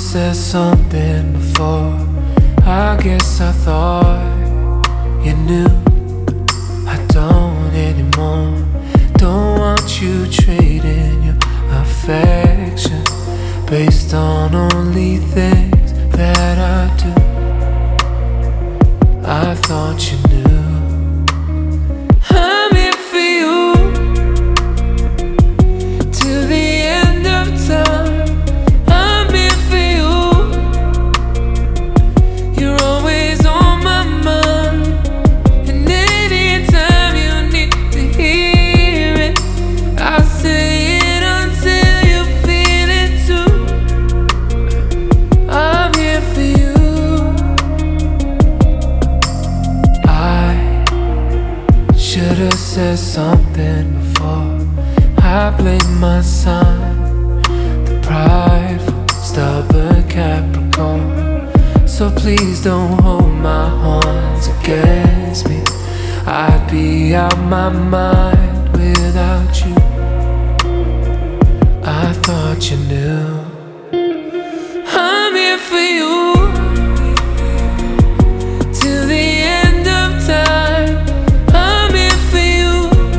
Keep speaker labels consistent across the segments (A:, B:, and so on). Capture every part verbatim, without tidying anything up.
A: said something before. I guess I thought you knew. I don't anymore. Don't want you trading your affection based on only things that I do. I thought you knew. I'm here for you till the end of time. I'm here for you. You're always on my mind, and anytime you need to hear it, I'll say it until you feel it too. I'm here for you. I should've said something before. I blame my sign, the prideful, stubborn Capricorn. So please don't hold my horns against me. I'd be out my mind without you. I thought you knew. I'm here for you till the end of time. I'm here for you.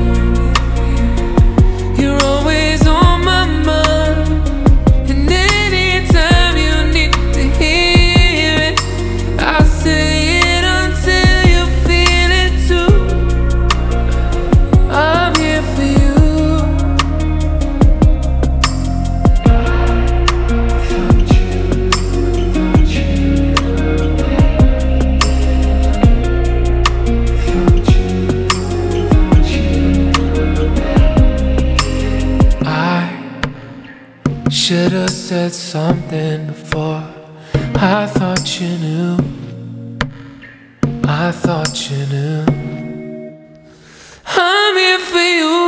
A: You're always on my mind, and anytime you need to hear it, I'll say it until you feel it too. I'm here for you. Should've said something before. I thought you knew. I thought you knew. I'm here for you.